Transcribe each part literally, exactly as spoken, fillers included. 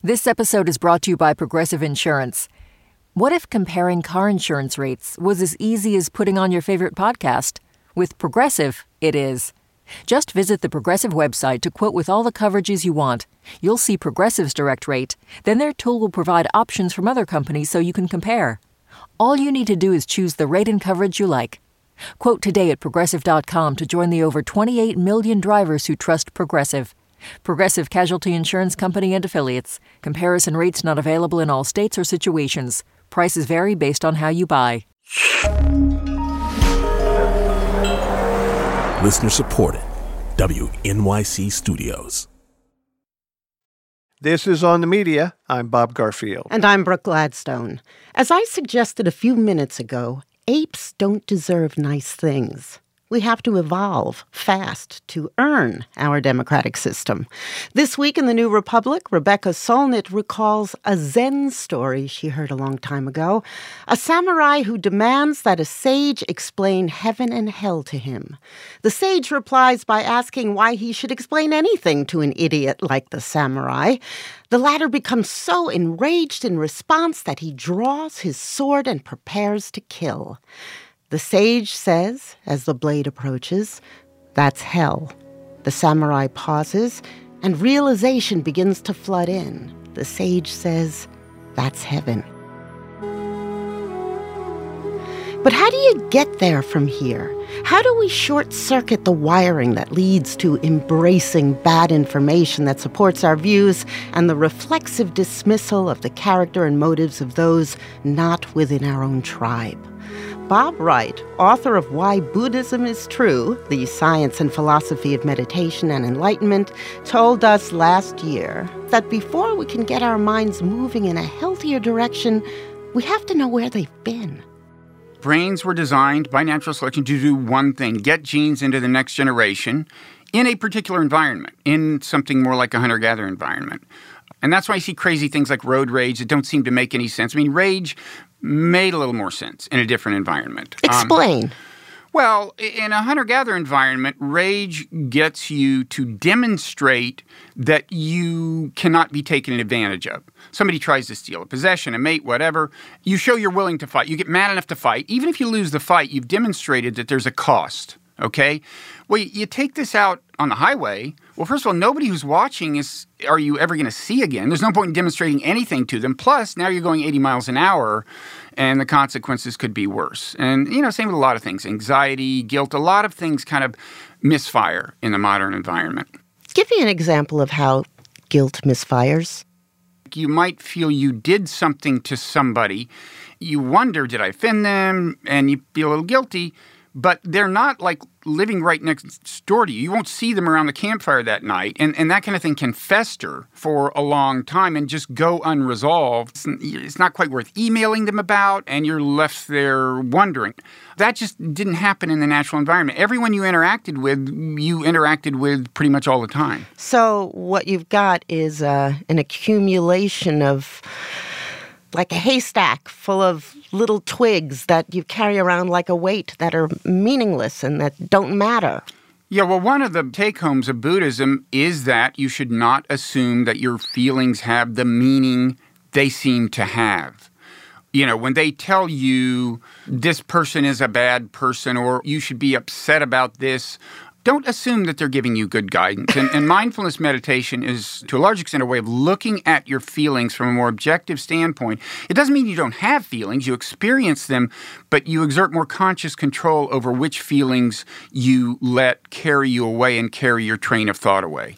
This episode is brought to you by Progressive Insurance. What if comparing car insurance rates was as easy as putting on your favorite podcast? With Progressive, it is. Just visit the Progressive website to quote with all the coverages you want. You'll see Progressive's direct rate. Then their tool will provide options from other companies so you can compare. All you need to do is choose the rate and coverage you like. Quote today at Progressive dot com to join the over twenty-eight million drivers who trust Progressive. Progressive Casualty Insurance Company and Affiliates. Comparison rates not available in all states or situations. Prices vary based on how you buy. Listener supported. W N Y C Studios. This is On the Media. I'm Bob Garfield. And I'm Brooke Gladstone. As I suggested a few minutes ago, apes don't deserve nice things. We have to evolve fast to earn our democratic system. This week in The New Republic, Rebecca Solnit recalls a Zen story she heard a long time ago. A samurai who demands that a sage explain heaven and hell to him. The sage replies by asking why he should explain anything to an idiot like the samurai. The latter becomes so enraged in response that he draws his sword and prepares to kill. The sage says, as the blade approaches, "That's hell." The samurai pauses, and realization begins to flood in. The sage says, "That's heaven." But how do you get there from here? How do we short-circuit the wiring that leads to embracing bad information that supports our views and the reflexive dismissal of the character and motives of those not within our own tribe? Bob Wright, author of Why Buddhism is True, The Science and Philosophy of Meditation and Enlightenment, told us last year that before we can get our minds moving in a healthier direction, we have to know where they've been. Brains were designed by natural selection to do one thing, get genes into the next generation in a particular environment, in something more like a hunter-gatherer environment. And that's why I see crazy things like road rage that don't seem to make any sense. I mean, rage made a little more sense in a different environment. Explain. Um, well, in a hunter-gatherer environment, rage gets you to demonstrate that you cannot be taken advantage of. Somebody tries to steal a possession, a mate, whatever. You show you're willing to fight. You get mad enough to fight. Even if you lose the fight, you've demonstrated that there's a cost. Okay? Well, you take this out on the highway. Well, first of all, nobody who's watching is, are you ever going to see again? There's no point in demonstrating anything to them. Plus, now you're going eighty miles an hour, and the consequences could be worse. And, you know, same with a lot of things. Anxiety, guilt, a lot of things kind of misfire in the modern environment. Give me an example of how guilt misfires. You might feel you did something to somebody. You wonder, did I offend them? And you feel a little guilty. But they're not, like, living right next door to you. You won't see them around the campfire that night. And, and that kind of thing can fester for a long time and just go unresolved. It's not quite worth emailing them about, and you're left there wondering. That just didn't happen in the natural environment. Everyone you interacted with, you interacted with pretty much all the time. So what you've got is uh, an accumulation of, like a haystack full of little twigs that you carry around like a weight that are meaningless and that don't matter. Yeah, well, one of the take-homes of Buddhism is that you should not assume that your feelings have the meaning they seem to have. You know, when they tell you this person is a bad person or you should be upset about this, don't assume that they're giving you good guidance. And, and mindfulness meditation is, to a large extent, a way of looking at your feelings from a more objective standpoint. It doesn't mean you don't have feelings. You experience them, but you exert more conscious control over which feelings you let carry you away and carry your train of thought away.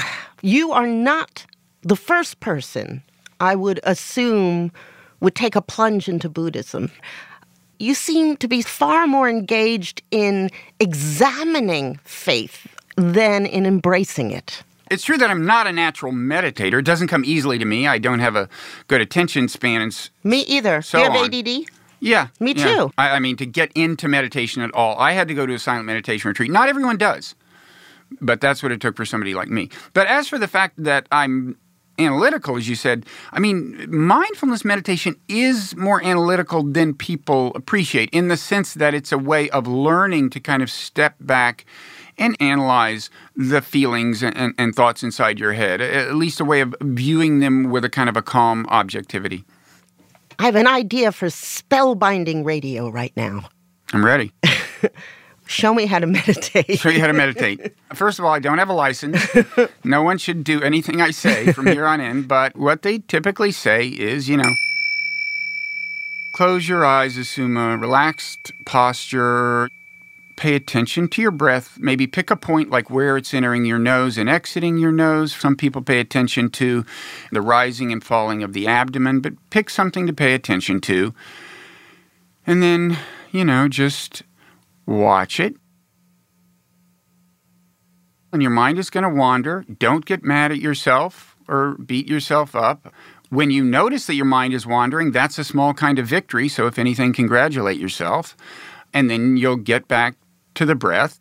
You are not the first person I would assume would take a plunge into Buddhism. You seem to be far more engaged in examining faith than in embracing it. It's true that I'm not a natural meditator. It doesn't come easily to me. I don't have a good attention span and so Me either. So Do you have on. A D D? Yeah. Me yeah. too. I, I mean, to get into meditation at all, I had to go to a silent meditation retreat. Not everyone does, but that's what it took for somebody like me. But as for the fact that I'm analytical, as you said. I mean, mindfulness meditation is more analytical than people appreciate, in the sense that it's a way of learning to kind of step back and analyze the feelings and, and, and thoughts inside your head, at least a way of viewing them with a kind of a calm objectivity. I have an idea for spellbinding radio right now. I'm ready. Show me how to meditate. Show you how to meditate. First of all, I don't have a license. No one should do anything I say from here on in. But what they typically say is, you know, close your eyes, assume a relaxed posture, pay attention to your breath. Maybe pick a point like where it's entering your nose and exiting your nose. Some people pay attention to the rising and falling of the abdomen, but pick something to pay attention to. And then, you know, just watch it. And your mind is going to wander. Don't get mad at yourself or beat yourself up. When you notice that your mind is wandering, that's a small kind of victory. So if anything, congratulate yourself. And then you'll get back to the breath.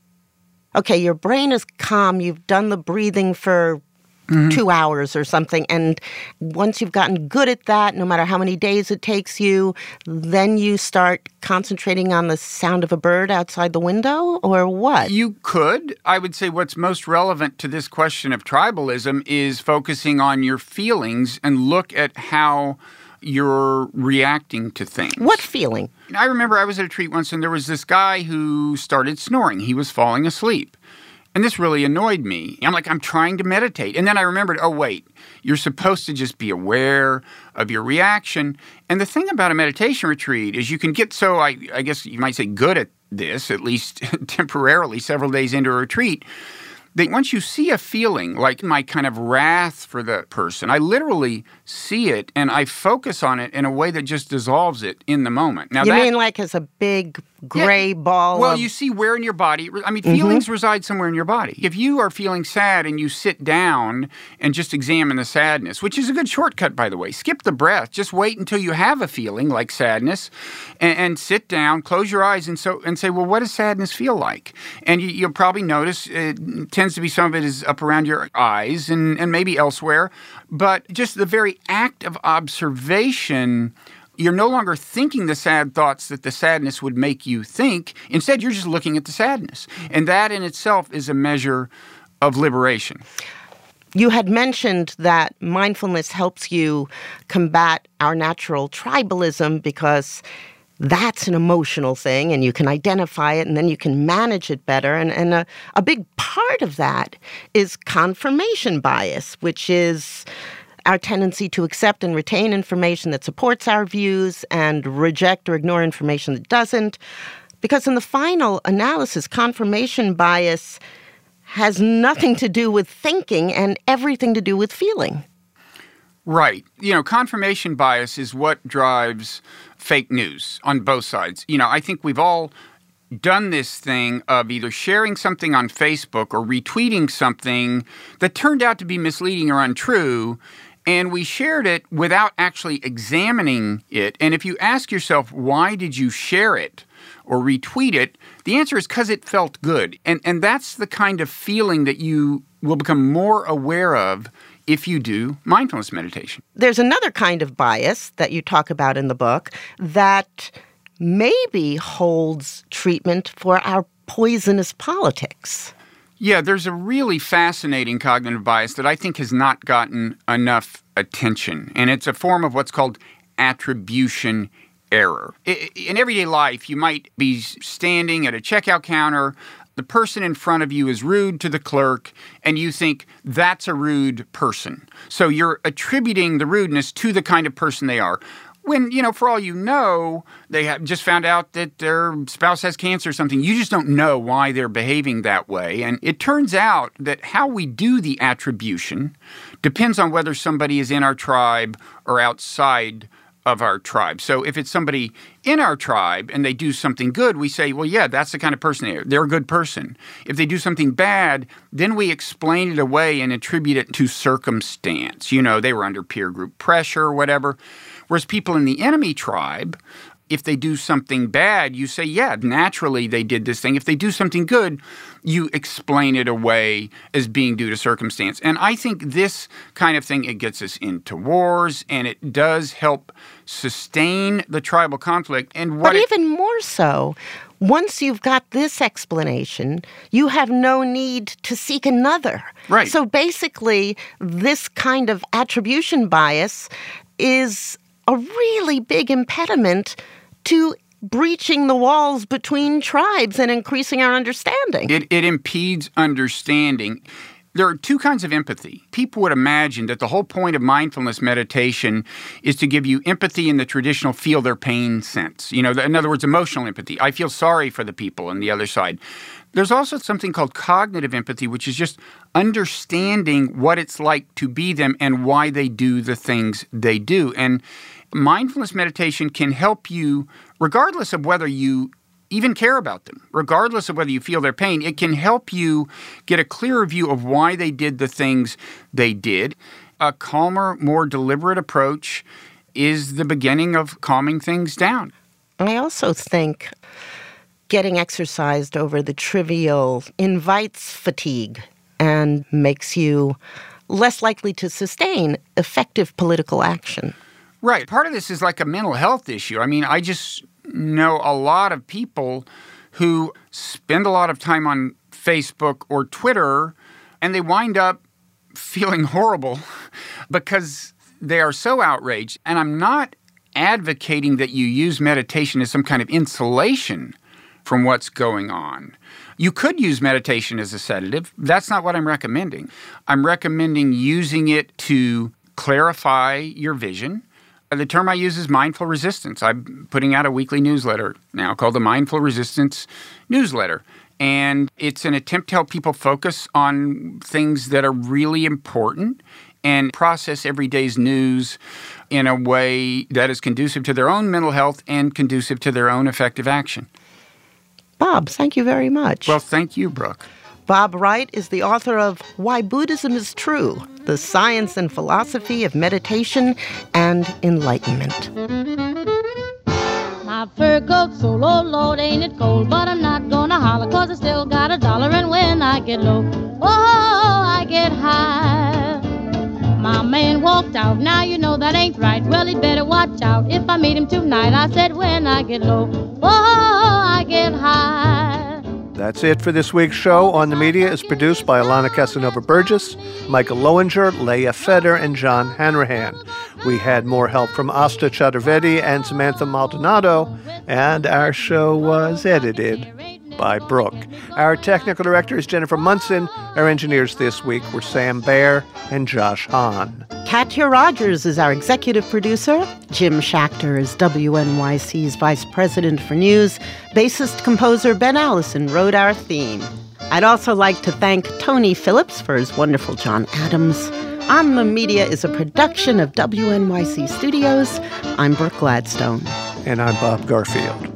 Okay, your brain is calm. You've done the breathing for mm-hmm. two hours or something. And once you've gotten good at that, no matter how many days it takes you, then you start concentrating on the sound of a bird outside the window, or what? You could. I would say what's most relevant to this question of tribalism is focusing on your feelings and look at how you're reacting to things. What feeling? I remember I was at a retreat once and there was this guy who started snoring. He was falling asleep. And this really annoyed me. I'm like, I'm trying to meditate. And then I remembered, oh, wait, you're supposed to just be aware of your reaction. And the thing about a meditation retreat is you can get so, I, I guess you might say, good at this, at least temporarily, several days into a retreat, that once you see a feeling, like my kind of wrath for the person, I literally see it and I focus on it in a way that just dissolves it in the moment. Now, you that, mean like as a big gray yeah, ball Well, of... you see where in your body, I mean, feelings mm-hmm. reside somewhere in your body. If you are feeling sad and you sit down and just examine the sadness, which is a good shortcut, by the way, skip the breath, just wait until you have a feeling like sadness and, and sit down, close your eyes and so and say, well, what does sadness feel like? And you, you'll probably notice it tends to be some of it is up around your eyes and, and maybe elsewhere, but just the very act of observation, you're no longer thinking the sad thoughts that the sadness would make you think. Instead, you're just looking at the sadness. And that in itself is a measure of liberation. You had mentioned that mindfulness helps you combat our natural tribalism because that's an emotional thing and you can identify it and then you can manage it better. And, and a, a big part of that is confirmation bias, which is our tendency to accept and retain information that supports our views and reject or ignore information that doesn't. Because in the final analysis, confirmation bias has nothing to do with thinking and everything to do with feeling. Right. You know, confirmation bias is what drives fake news on both sides. You know, I think we've all done this thing of either sharing something on Facebook or retweeting something that turned out to be misleading or untrue, and we shared it without actually examining it. And if you ask yourself, why did you share it or retweet it, the answer is because it felt good. And and that's the kind of feeling that you will become more aware of if you do mindfulness meditation. There's another kind of bias that you talk about in the book that maybe holds treatment for our poisonous politics. Yeah, there's a really fascinating cognitive bias that I think has not gotten enough attention, and it's a form of what's called attribution error. In everyday life, you might be standing at a checkout counter, the person in front of you is rude to the clerk, and you think that's a rude person. So you're attributing the rudeness to the kind of person they are. When, you know, for all you know, they have just found out that their spouse has cancer or something. You just don't know why they're behaving that way. And it turns out that how we do the attribution depends on whether somebody is in our tribe or outside of our tribe. So if it's somebody in our tribe and they do something good, we say, well, yeah, that's the kind of person they are. They're a good person. If they do something bad, then we explain it away and attribute it to circumstance. You know, they were under peer group pressure or whatever. Whereas people in the enemy tribe, If they do something bad, you say, yeah, naturally they did this thing. If they do something good, you explain it away as being due to circumstance. And I think this kind of thing, it gets us into wars, and it does help sustain the tribal conflict. And what But it, even more so, once you've got this explanation, you have no need to seek another. Right. So basically, this kind of attribution bias is a really big impediment to breaching the walls between tribes and increasing our understanding. It, it impedes understanding. There are two kinds of empathy. People would imagine that the whole point of mindfulness meditation is to give you empathy in the traditional feel their pain sense. You know, in other words, emotional empathy. I feel sorry for the people on the other side. There's also something called cognitive empathy, which is just understanding what it's like to be them and why they do the things they do. And mindfulness meditation can help you, regardless of whether you even care about them, regardless of whether you feel their pain, it can help you get a clearer view of why they did the things they did. A calmer, more deliberate approach is the beginning of calming things down. I also think getting exercised over the trivial invites fatigue and makes you less likely to sustain effective political action. Right. Part of this is like a mental health issue. I mean, I just know a lot of people who spend a lot of time on Facebook or Twitter, and they wind up feeling horrible because they are so outraged. And I'm not advocating that you use meditation as some kind of insulation from what's going on. You could use meditation as a sedative. That's not what I'm recommending. I'm recommending using it to clarify your vision. The term I use is mindful resistance. I'm putting out a weekly newsletter now called the Mindful Resistance Newsletter. And it's an attempt to help people focus on things that are really important and process every day's news in a way that is conducive to their own mental health and conducive to their own effective action. Bob, thank you very much. Well, thank you, Brooke. Bob Wright is the author of Why Buddhism is True, The Science and Philosophy of Meditation and Enlightenment. My fur coat's so low, Lord, ain't it cold? But I'm not gonna holler, cause I still got a dollar. And when I get low, oh, I get high. My man walked out, now you know that ain't right. Well, he'd better watch out if I meet him tonight. I said when I get low, oh, I get high. That's it for this week's show. On the Media is produced by Alana Casanova-Burgess, Michael Lowinger, Leah Feder, and John Hanrahan. We had more help from Asta Chaturvedi and Samantha Maldonado, and our show was edited by Brooke. Our technical director is Jennifer Munson. Our engineers this week were Sam Baer and Josh Hahn. Katya Rogers is our executive producer. Jim Schachter is W N Y C's vice president for news. Bassist-composer Ben Allison wrote our theme. I'd also like to thank Tony Phillips for his wonderful John Adams. On the Media is a production of W N Y C Studios. I'm Brooke Gladstone. And I'm Bob Garfield.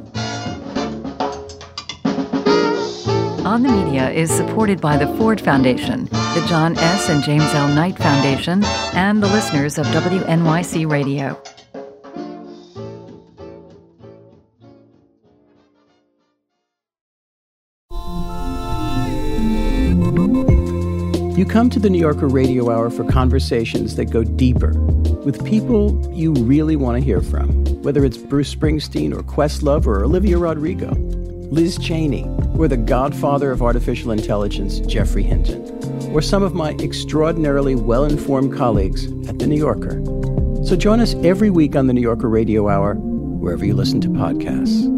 On the Media is supported by the Ford Foundation, the John S. and James L. Knight Foundation, and the listeners of W N Y C Radio. You come to the New Yorker Radio Hour for conversations that go deeper with people you really want to hear from, whether it's Bruce Springsteen or Questlove or Olivia Rodrigo, Liz Cheney, or the godfather of artificial intelligence, Geoffrey Hinton, or some of my extraordinarily well-informed colleagues at The New Yorker. So join us every week on the New Yorker Radio Hour, wherever you listen to podcasts.